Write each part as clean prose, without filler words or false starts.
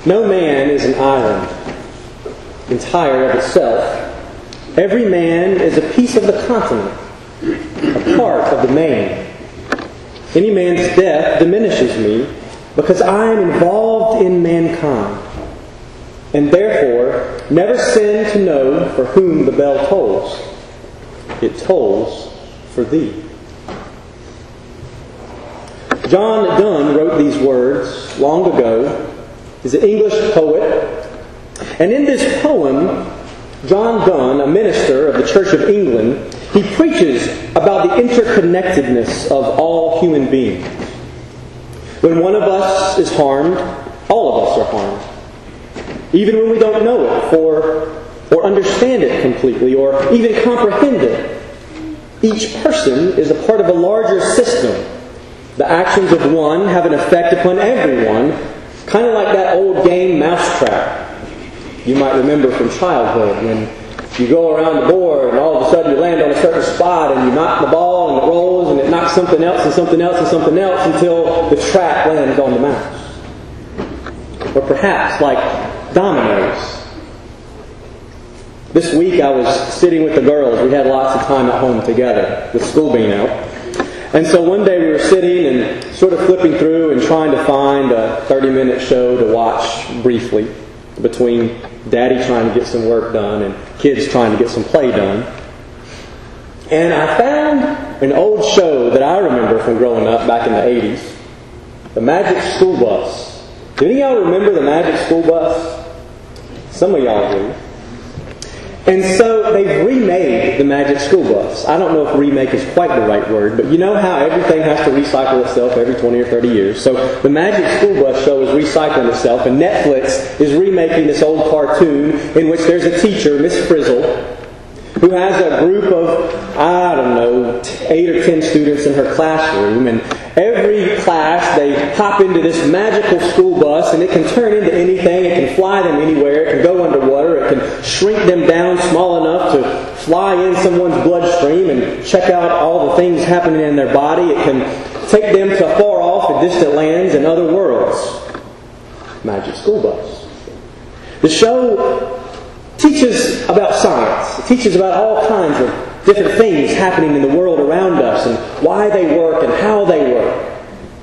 No man is an island, entire of itself. Every man is a piece of the continent, a part of the main. Any man's death diminishes me, because I am involved in mankind, and therefore never sin to know for whom the bell tolls. It tolls for thee. John Donne wrote these words long ago. He's an English poet. And in this poem, John Donne, a minister of the Church of England, he preaches about the interconnectedness of all human beings. When one of us is harmed, all of us are harmed. Even when we don't know it or understand it completely or even comprehend it. Each person is a part of a larger system. The actions of one have an effect upon everyone, kind of like that old game Mousetrap. You might remember from childhood when you go around the board and all of a sudden you land on a certain spot and you knock the ball and it rolls and it knocks something else and something else and something else until the trap lands on the mouse. Or perhaps like dominoes. This week I was sitting with the girls. We had lots of time at home together with school being out. And so one day we were sitting and sort of flipping through and trying to find a 30-minute show to watch briefly between Daddy trying to get some work done and kids trying to get some play done. And I found an old show that I remember from growing up back in the 80s. The Magic School Bus. Do any of y'all remember the Magic School Bus? Some of y'all do. And so they've remade the Magic School Bus. I don't know if remake is quite the right word, but you know how everything has to recycle itself every 20 or 30 years. So the Magic School Bus show is recycling itself, and Netflix is remaking this old cartoon in which there's a teacher, Miss Frizzle, who has a group of, 8 or 10 students in her classroom, and every class they hop into this magical school bus, and it can turn into anything, it can fly them anywhere, it can go underwater, it can shrink them down small enough to fly in someone's bloodstream and check out all the things happening in their body, it can take them to far off and distant lands and other worlds. Magic School Bus. The show teaches about science. It teaches about all kinds of different things happening in the world around us and why they work and how they work.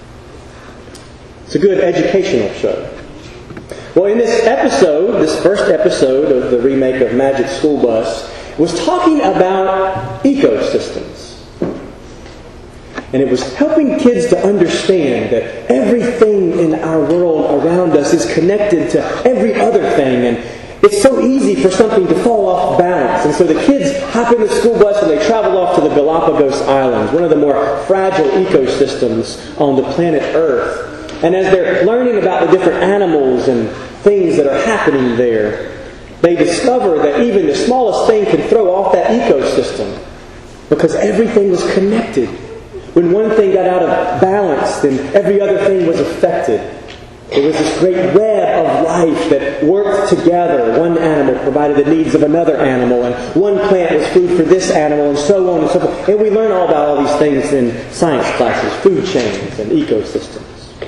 It's a good educational show. Well, in this episode, this first episode of the remake of Magic School Bus, was talking about ecosystems. And it was helping kids to understand that everything in our world around us is connected to every other thing, and it's so easy for something to fall off balance. And so the kids hop in the school bus and they travel off to the Galapagos Islands, one of the more fragile ecosystems on the planet Earth. And as they're learning about the different animals and things that are happening there, they discover that even the smallest thing can throw off that ecosystem because everything was connected. When one thing got out of balance, then every other thing was affected. It was this great web of life that worked together. One animal provided the needs of another animal, and one plant was food for this animal, and so on and so forth. And we learn all about all these things in science classes, food chains and ecosystems.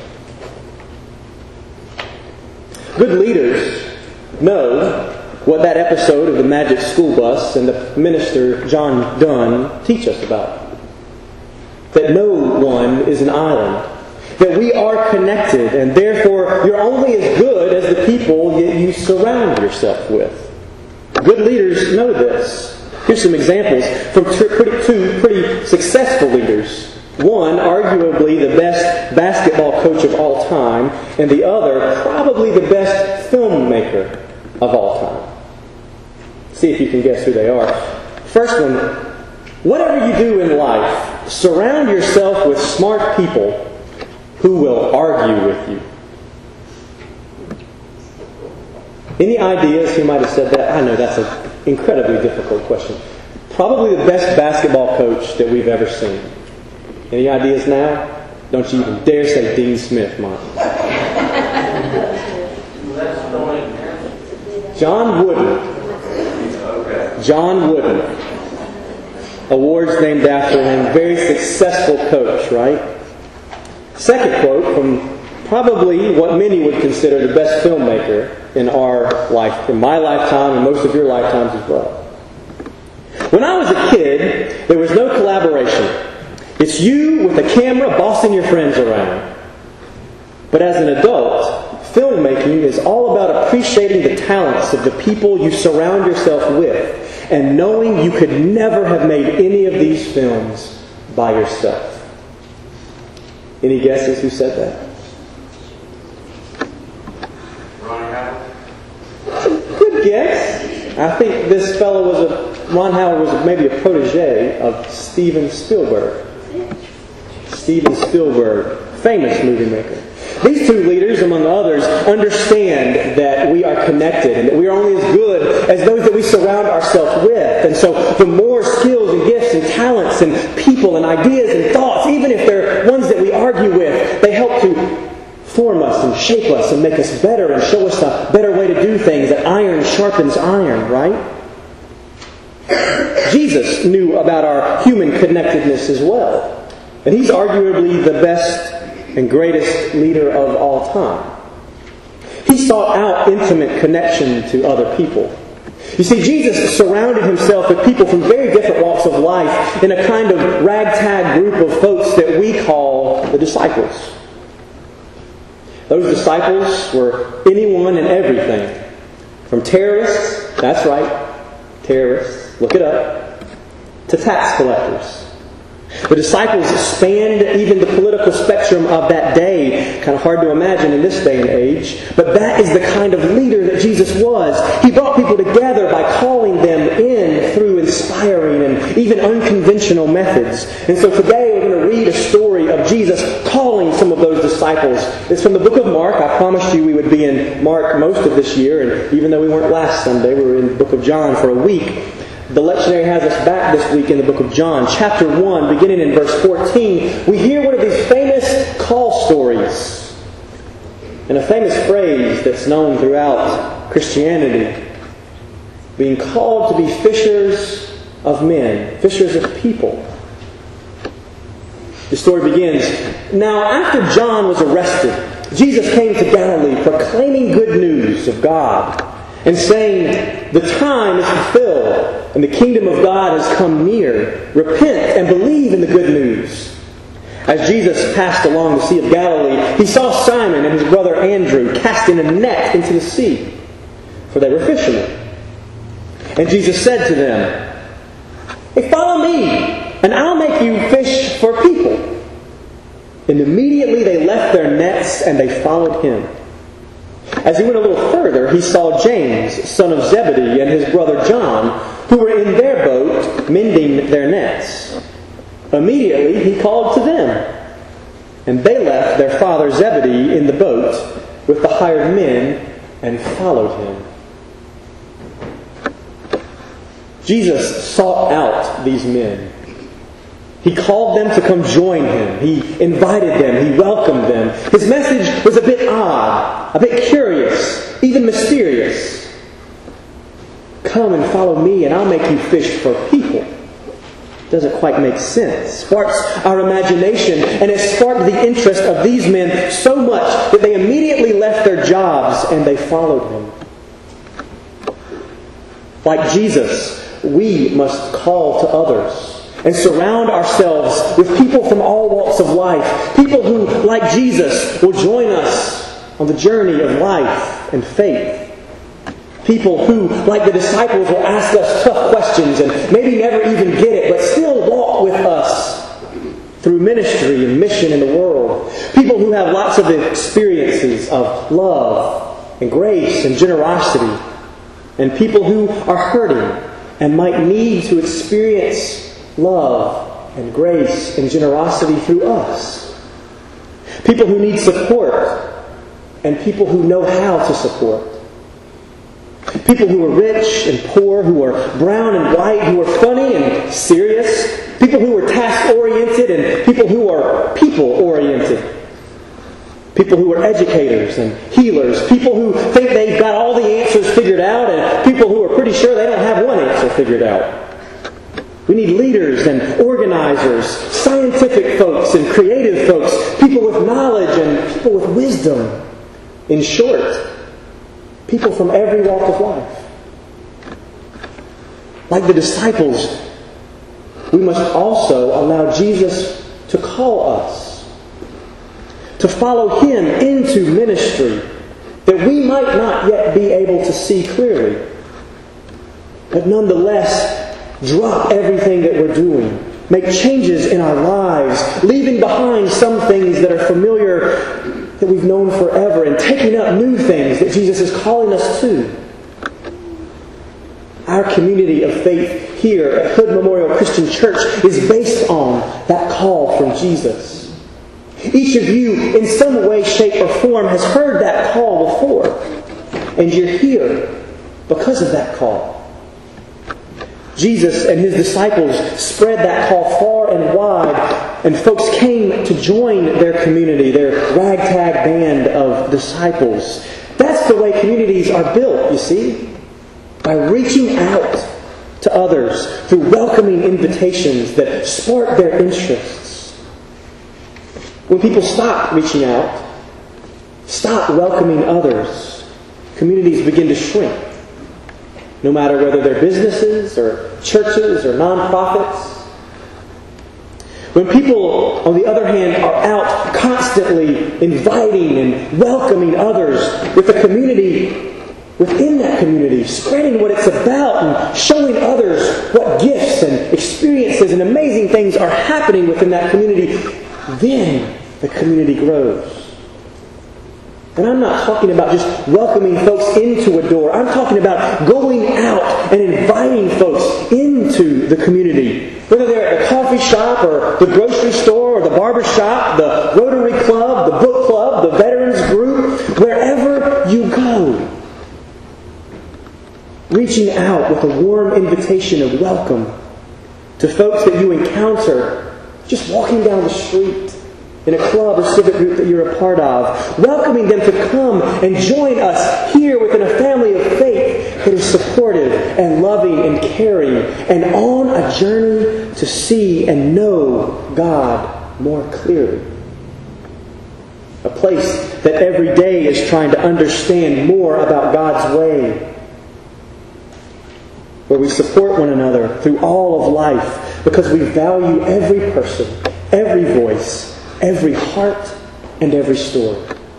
Good leaders know what that episode of the Magic School Bus and the minister John Donne teach us about. That no one is an island. That we are connected, and therefore you're only as good as the people you surround yourself with. Good leaders know this. Here's some examples from two pretty successful leaders. One, arguably the best basketball coach of all time, and the other, probably the best filmmaker of all time. See if you can guess who they are. First one, whatever you do in life, surround yourself with smart people who will argue with you. Any ideas who might have said that? I know that's an incredibly difficult question. Probably the best basketball coach that we've ever seen. Any ideas now? Don't you even dare say Dean Smith, Mark. John Wooden. John Wooden. Awards named after him. Very successful coach, right? Second quote from probably what many would consider the best filmmaker in our life, in my lifetime and most of your lifetimes as well. When I was a kid, there was no collaboration. It's you with a camera bossing your friends around. But as an adult, filmmaking is all about appreciating the talents of the people you surround yourself with and knowing you could never have made any of these films by yourself. Any guesses who said that? Ron Howard. Good guess. I think this fellow Ron Howard was maybe a protege of Steven Spielberg. Steven Spielberg, famous movie maker. These two leaders, among others, understand that we are connected and that we are only as good as those that we surround ourselves with. And so the more skills and gifts and talents and people and ideas and thoughts, even if they're ones that we argue with, they help to form us and shape us and make us better and show us a better way to do things. That iron sharpens iron, right? Jesus knew about our human connectedness as well. And He's arguably the best and greatest leader of all time. He sought out intimate connection to other people. You see, Jesus surrounded Himself with people from very different walks of life in a kind of ragtag group of folks that we call the disciples. Those disciples were anyone and everything. From terrorists, that's right, terrorists, look it up, to tax collectors. The disciples spanned even the political spectrum of that day. Kind of hard to imagine in this day and age. But that is the kind of leader that Jesus was. He brought people together by calling them in through inspiring and even unconventional methods. And so today we're going to read a story of Jesus calling some of those disciples. It's from the book of Mark. I promised you we would be in Mark most of this year. And even though we weren't last Sunday, we were in the book of John for a week. The lectionary has us back this week in the book of John, chapter 1, beginning in verse 14. We hear one of these famous call stories, and a famous phrase that's known throughout Christianity, being called to be fishers of men, fishers of people. The story begins, "Now after John was arrested, Jesus came to Galilee proclaiming good news of God, and saying, 'The time is fulfilled, and the kingdom of God has come near. Repent and believe in the good news.' As Jesus passed along the Sea of Galilee, He saw Simon and his brother Andrew casting a net into the sea, for they were fishermen. And Jesus said to them, 'Hey, follow me, and I'll make you fish for people.' And immediately they left their nets and they followed Him. As He went a little further, He saw James, son of Zebedee, and his brother John, who were in their boat mending their nets. Immediately He called to them, and they left their father Zebedee in the boat with the hired men and followed Him." Jesus sought out these men. He called them to come join Him. He invited them. He welcomed them. His message was a bit odd, a bit curious, even mysterious. "Come and follow me and I'll make you fish for people." Doesn't quite make sense. Sparks our imagination, and it sparked the interest of these men so much that they immediately left their jobs and they followed Him. Like Jesus, we must call to others and surround ourselves with people from all walks of life. People who, like Jesus, will join us on the journey of life and faith. People who, like the disciples, will ask us tough questions and maybe never even get it, but still walk with us through ministry and mission in the world. People who have lots of experiences of love and grace and generosity. And people who are hurting and might need to experience love and grace and generosity through us. People who need support and people who know how to support. People who are rich and poor, who are brown and white, who are funny and serious. People who are task-oriented and people who are people-oriented. People who are educators and healers. People who think they've got all the answers figured out and people who are pretty sure they don't have one answer figured out. We need leaders and organizers, scientific folks and creative folks, people with knowledge and people with wisdom. In short, people from every walk of life. Like the disciples, we must also allow Jesus to call us, to follow Him into ministry that we might not yet be able to see clearly, but nonetheless drop everything that we're doing, make changes in our lives, leaving behind some things that are familiar, that we've known forever, and taking up new things that Jesus is calling us to. Our community of faith here at Hood Memorial Christian Church is based on that call from Jesus. Each of you, in some way, shape, or form, has heard that call before, and you're here because of that call. Jesus and His disciples spread that call far and wide, and folks came to join their community, their ragtag band of disciples. That's the way communities are built, you see. By reaching out to others through welcoming invitations that spark their interests. When people stop reaching out, stop welcoming others, communities begin to shrink. No matter whether they're businesses or churches or nonprofits. When people, on the other hand, are out constantly inviting and welcoming others with a community within that community, spreading what it's about and showing others what gifts and experiences and amazing things are happening within that community, then the community grows. And I'm not talking about just welcoming folks into a door. I'm talking about going out and inviting folks into the community. Whether they're at the coffee shop or the grocery store or the barber shop, the Rotary Club, the book club, the veterans group, wherever you go. Reaching out with a warm invitation of welcome to folks that you encounter just walking down the street, in a club or civic group that you're a part of. Welcoming them to come and join us here within a family of faith that is supportive and loving and caring and on a journey to see and know God more clearly. A place that every day is trying to understand more about God's way. Where we support one another through all of life because we value every person, every voice, every heart, and every story.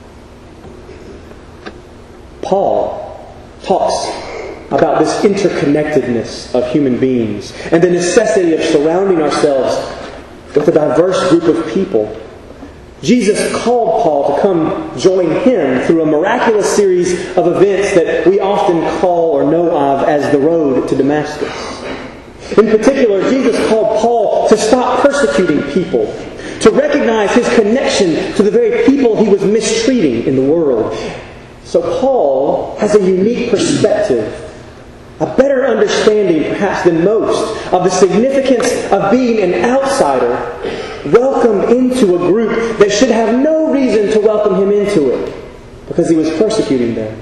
Paul talks about this interconnectedness of human beings and the necessity of surrounding ourselves with a diverse group of people. Jesus called Paul to come join him through a miraculous series of events that we often call or know of as the road to Damascus. In particular, Jesus called Paul to stop persecuting people, to recognize his connection to the very people he was mistreating in the world. So Paul has a unique perspective, a better understanding perhaps than most of the significance of being an outsider welcomed into a group that should have no reason to welcome him into it because he was persecuting them.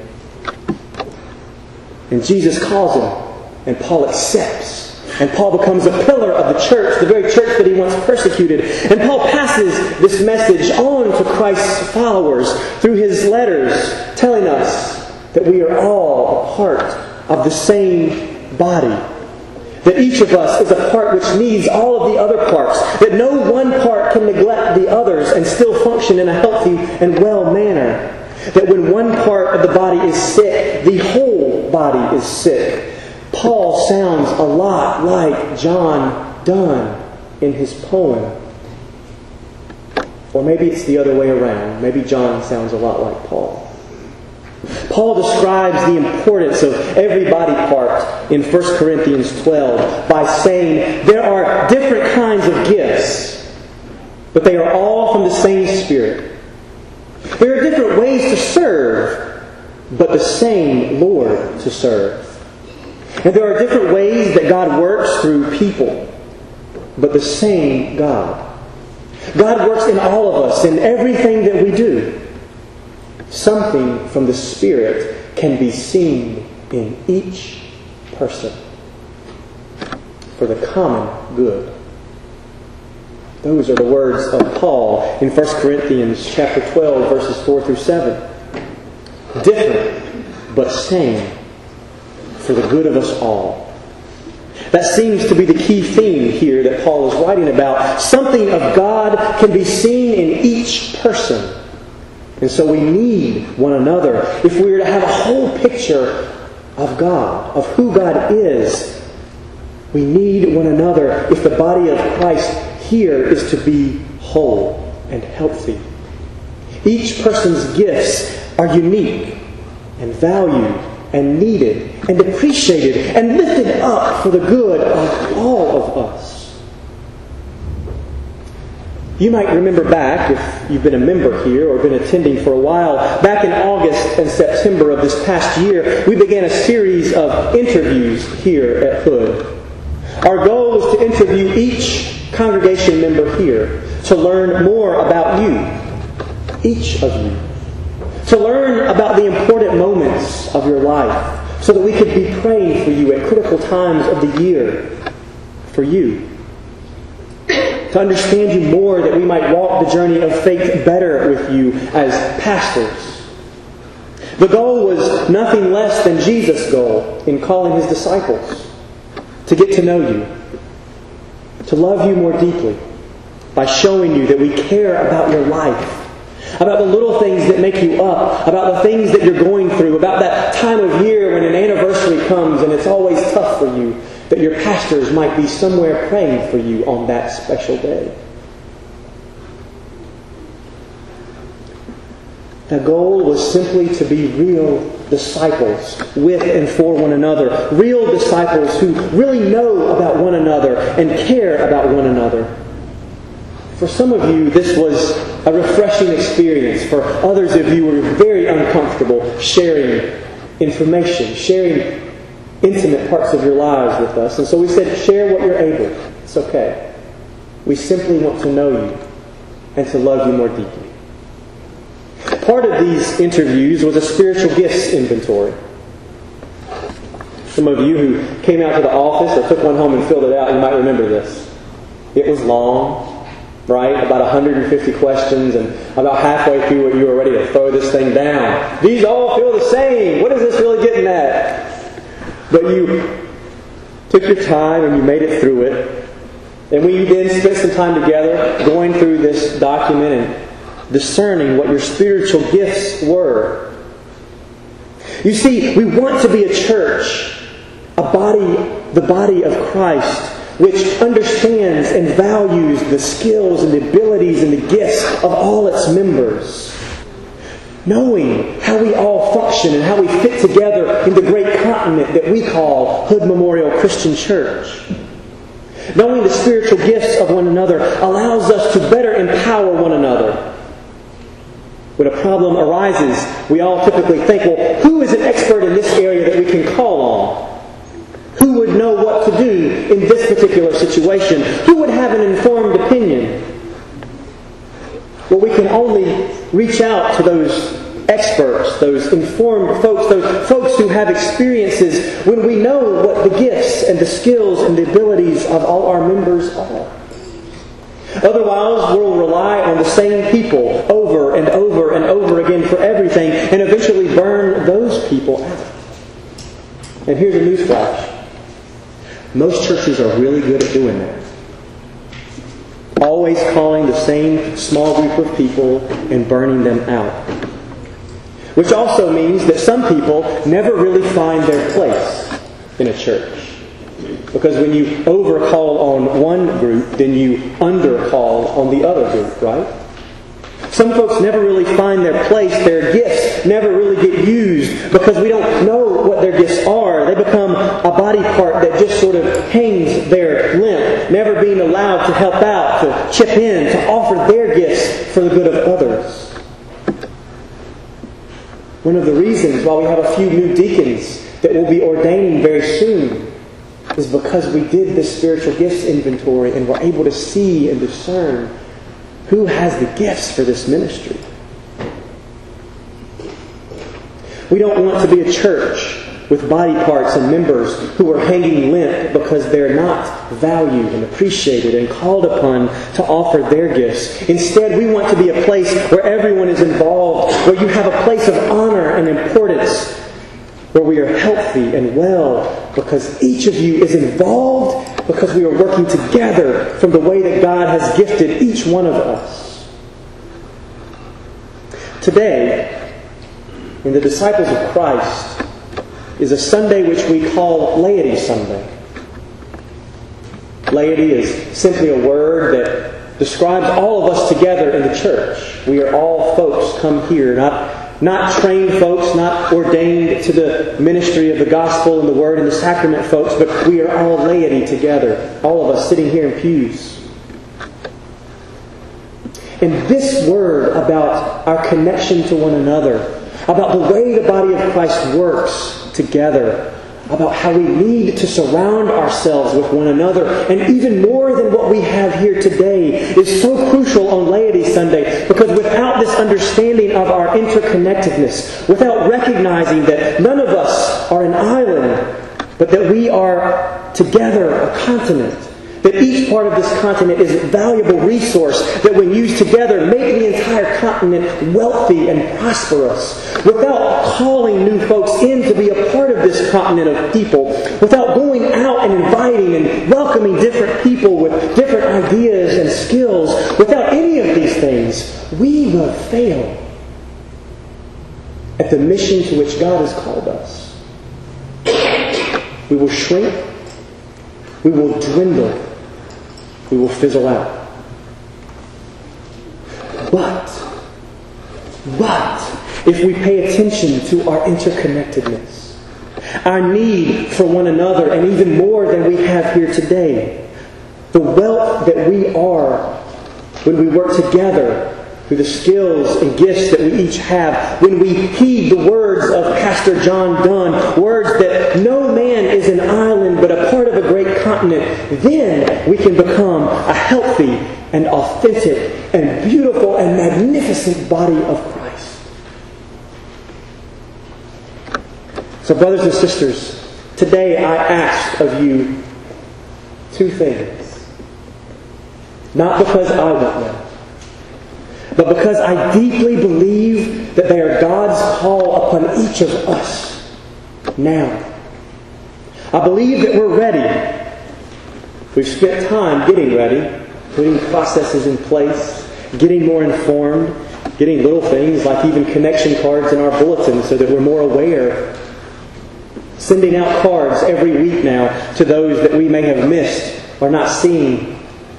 And Jesus calls him, and Paul accepts. And Paul becomes a pillar of the church, the very church that he once persecuted. And Paul passes this message on to Christ's followers through his letters, telling us that we are all a part of the same body. That each of us is a part which needs all of the other parts. That no one part can neglect the others and still function in a healthy and well manner. That when one part of the body is sick, the whole body is sick. Paul sounds a lot like John Donne in his poem. Or maybe it's the other way around. Maybe John sounds a lot like Paul. Paul describes the importance of every body part in 1 Corinthians 12 by saying there are different kinds of gifts, but they are all from the same Spirit. There are different ways to serve, but the same Lord to serve. And there are different ways that God works through people, but the same God. God works in all of us, in everything that we do. Something from the Spirit can be seen in each person. for the common good. Those are the words of Paul in 1 Corinthians chapter 12, verses 4 through 7. Different, but same, for the good of us all. That seems to be the key theme here that Paul is writing about. Something of God can be seen in each person. And so we need one another if we are to have a whole picture of God, of who God is. We need one another if the body of Christ here is to be whole and healthy. Each person's gifts are unique and valued and needed and appreciated and lifted up for the good of all of us. You might remember back, if you've been a member here or been attending for a while, back in August and September of this past year, we began a series of interviews here at Hood. Our goal was to interview each congregation member here to learn more about you, each of you. To learn about the important moments of your life so that we could be praying for you at critical times of the year for you. To understand you more that we might walk the journey of faith better with you as pastors. The goal was nothing less than Jesus' goal in calling His disciples. To get to know you. To love you more deeply by showing you that we care about your life. About the little things that make you up. About the things that you're going through. About that time of year when an anniversary comes and it's always tough for you. That your pastors might be somewhere praying for you on that special day. The goal was simply to be real disciples with and for one another. Real disciples who really know about one another and care about one another. For some of you, this was a refreshing experience. For others of you, were very uncomfortable sharing information, sharing intimate parts of your lives with us. And so we said, share what you're able. It's okay. We simply want to know you and to love you more deeply. Part of these interviews was a spiritual gifts inventory. Some of you who came out to the office or took one home and filled it out, you might remember this. It was long, right? About 150 questions, and about halfway through it, you were ready to throw this thing down. These all feel the same. What is this really getting at? But you took your time and you made it through it. And we then spent some time together going through this document and discerning what your spiritual gifts were. You see, we want to be a church, a body, the body of Christ, which understands and values the skills and the abilities and the gifts of all its members. Knowing how we all function and how we fit together in the great continent that we call Hood Memorial Christian Church. Knowing the spiritual gifts of one another allows us to better empower one another. When a problem arises, we all typically think, well, who is an expert in this area that we can call on? Who would know what to do in this particular situation? Who would have an informed opinion? Well, we can only reach out to those experts, those informed folks, those folks who have experiences when we know what the gifts and the skills and the abilities of all our members are. Otherwise, we'll rely on the same people over and over and over again for everything and eventually burn those people out. And here's a newsflash. Most churches are really good at doing that. Always calling the same small group of people and burning them out. Which also means that some people never really find their place in a church. Because when you overcall on one group, then you undercall on the other group, right? Some folks never really find their place. Their gifts never really get used because we don't know what their gifts are. They become a body part that just sort of hangs there limp, never being allowed to help out, to chip in, to offer their gifts for the good of others. One of the reasons why we have a few new deacons that will be ordaining very soon is because we did this spiritual gifts inventory and were able to see and discern who has the gifts for this ministry. We don't want to be a church with body parts and members who are hanging limp because they're not valued and appreciated and called upon to offer their gifts. Instead, we want to be a place where everyone is involved, where you have a place of honor and importance, where we are healthy and well because each of you is involved, because we are working together from the way that God has gifted each one of us. Today, in the Disciples of Christ, is a Sunday which we call Laity Sunday. Laity is simply a word that describes all of us together in the church. We are all folks come here, not trained folks, not ordained to the ministry of the gospel and the word and the sacrament folks, but we are all laity together, all of us sitting here in pews. And this word about our connection to one another, about the way the body of Christ works together, about how we need to surround ourselves with one another, and even more than what we have here today, is so crucial on Laity Sunday, because without this understanding of our interconnectedness, without recognizing that none of us are an island, but that we are together a continent, that each part of this continent is a valuable resource that when used together make the entire continent wealthy and prosperous. Without calling new folks in to be a part of this continent of people, without going out and inviting and welcoming different people with different ideas and skills, without any of these things, we will fail at the mission to which God has called us. We will shrink. We will dwindle. We will fizzle out. But, if we pay attention to our interconnectedness, our need for one another, and even more than we have here today, the wealth that we are when we work together through the skills and gifts that we each have, when we heed the words of Pastor John Dunn, words that no man is an island but a part of a great continent, then we can become a healthy and authentic and beautiful and magnificent body of Christ. So brothers and sisters, today I ask of you two things. Not because I want them, but because I deeply believe that they are God's call upon each of us now. I believe that we're ready. We've spent time getting ready, putting processes in place, getting more informed, getting little things like even connection cards in our bulletin so that we're more aware. Sending out cards every week now to those that we may have missed or not seen.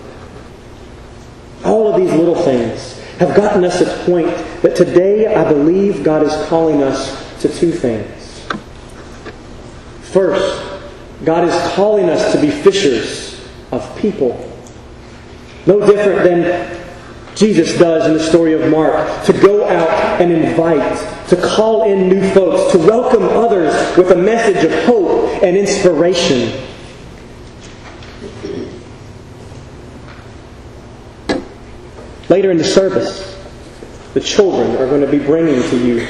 All of these little things have gotten us to the point that today I believe God is calling us to two things. First, God is calling us to be fishers of people. No different than Jesus does in the story of Mark, to go out and invite, to call in new folks, to welcome others with a message of hope and inspiration. Later in the service, the children are going to be bringing to you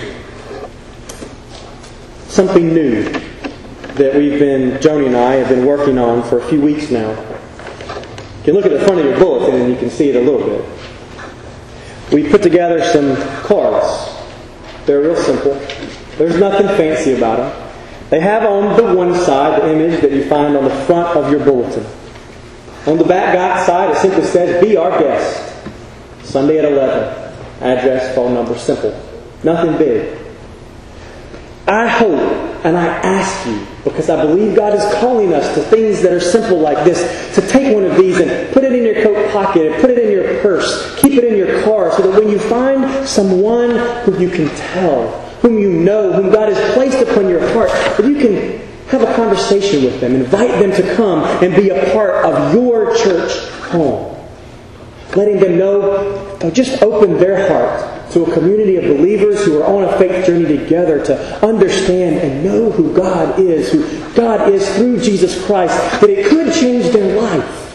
something new that Joni and I have been working on for a few weeks now. You can look at the front of your bulletin and you can see it a little bit. We put together some cards. They're real simple. There's nothing fancy about them. They have on the one side the image that you find on the front of your bulletin. On the back side it simply says, "Be our guest. Sunday at 11. Address, phone number, simple. Nothing big." I hope and I ask you, because I believe God is calling us to things that are simple like this, to take one of these and put it in your coat pocket, put it in your purse, keep it in your car, so that when you find someone who you can tell, whom you know, whom God has placed upon your heart, that you can have a conversation with them, invite them to come and be a part of your church home. Letting them know, just open their heart to a community of believers who are on a faith journey together to understand and know who God is through Jesus Christ, that it could change their life.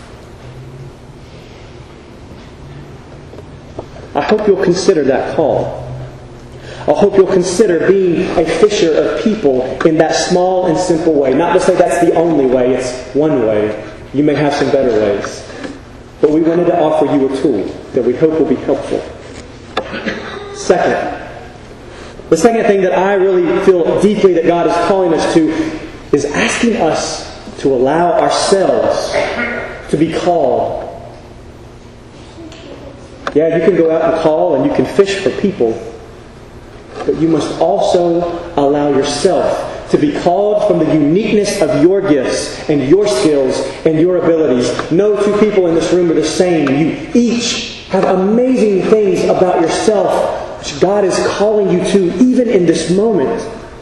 I hope you'll consider that call. I hope you'll consider being a fisher of people in that small and simple way. Not to say that's the only way, it's one way. You may have some better ways. But we wanted to offer you a tool that we hope will be helpful. The second thing that I really feel deeply that God is calling us to is asking us to allow ourselves to be called. Yeah, you can go out and call and you can fish for people, but you must also allow yourself to be called from the uniqueness of your gifts and your skills and your abilities. No two people in this room are the same. You each have amazing things about yourself which God is calling you to even in this moment.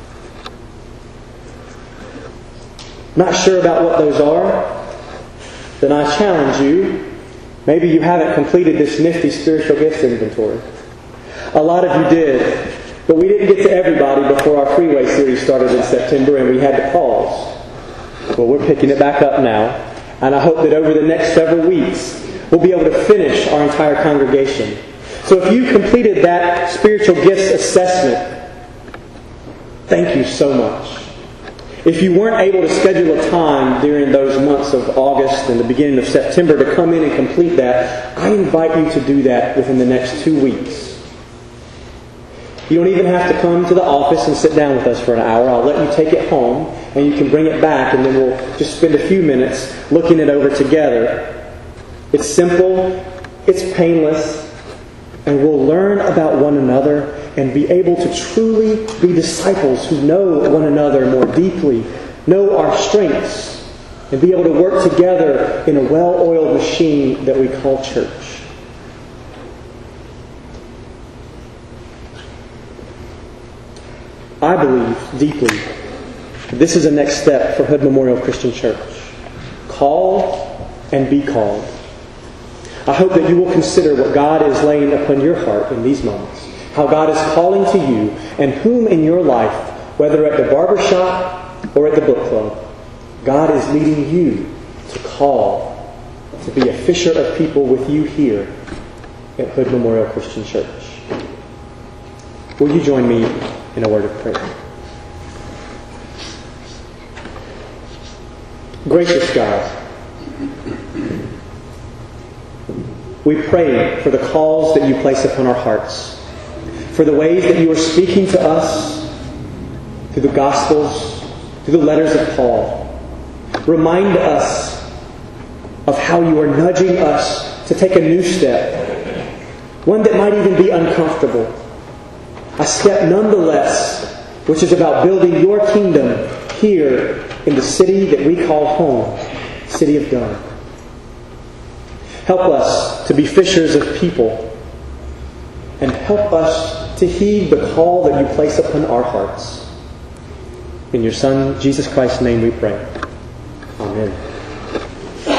Not sure about what those are? Then I challenge you. Maybe you haven't completed this nifty spiritual gifts inventory. A lot of you did. But we didn't get to everybody before our freeway series started in September and we had to pause. Well, we're picking it back up now. And I hope that over the next several weeks, we'll be able to finish our entire congregation. So if you completed that spiritual gifts assessment, thank you so much. If you weren't able to schedule a time during those months of August and the beginning of September to come in and complete that, I invite you to do that within the next 2 weeks. You don't even have to come to the office and sit down with us for an hour. I'll let you take it home and you can bring it back and then we'll just spend a few minutes looking it over together. It's simple, it's painless, and we'll learn about one another and be able to truly be disciples who know one another more deeply, know our strengths, and be able to work together in a well-oiled machine that we call church. I believe deeply this is a next step for Hood Memorial Christian Church. Call and be called. I hope that you will consider what God is laying upon your heart in these moments. How God is calling to you and whom in your life, whether at the barbershop or at the book club, God is leading you to call to be a fisher of people with you here at Hood Memorial Christian Church. Will you join me in a word of prayer? Gracious God, we pray for the calls that you place upon our hearts, for the ways that you are speaking to us through the Gospels, through the letters of Paul. Remind us of how you are nudging us to take a new step, one that might even be uncomfortable, a step nonetheless, which is about building your kingdom here in the city that we call home, City of God. Help us to be fishers of people, and help us to heed the call that you place upon our hearts. In your Son, Jesus Christ's name we pray. Amen.